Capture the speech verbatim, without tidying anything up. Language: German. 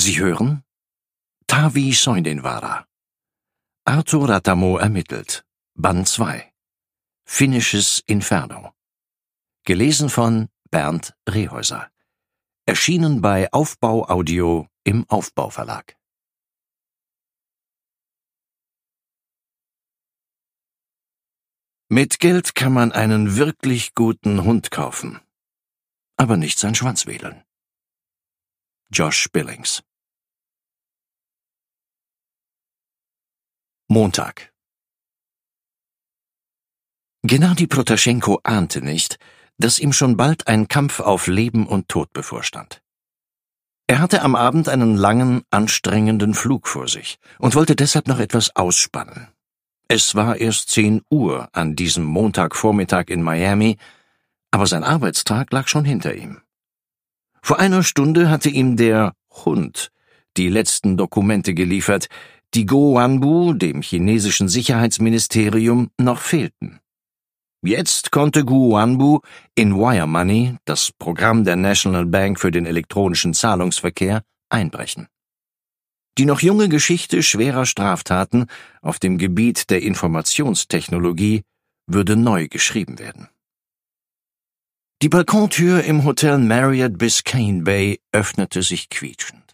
Sie hören Tavi Soindenvara. Arthur Ratamo ermittelt. Band zwei. Finnisches Inferno. Gelesen von Bernd Rehäuser. Erschienen bei Aufbau Audio im Aufbau Verlag. Mit Geld kann man einen wirklich guten Hund kaufen, aber nicht sein Schwanz wedeln. Josh Billings. Montag. Gennadi Protaschenko ahnte nicht, dass ihm schon bald ein Kampf auf Leben und Tod bevorstand. Er hatte am Abend einen langen, anstrengenden Flug vor sich und wollte deshalb noch etwas ausspannen. Es war erst zehn Uhr an diesem Montagvormittag in Miami, aber sein Arbeitstag lag schon hinter ihm. Vor einer Stunde hatte ihm der Hund die letzten Dokumente geliefert, die Go Wanbu, dem chinesischen Sicherheitsministerium, noch fehlten. Jetzt konnte Go Wanbu in Wire Money, das Programm der National Bank für den elektronischen Zahlungsverkehr, einbrechen. Die noch junge Geschichte schwerer Straftaten auf dem Gebiet der Informationstechnologie würde neu geschrieben werden. Die Balkontür im Hotel Marriott Biscayne Bay öffnete sich quietschend.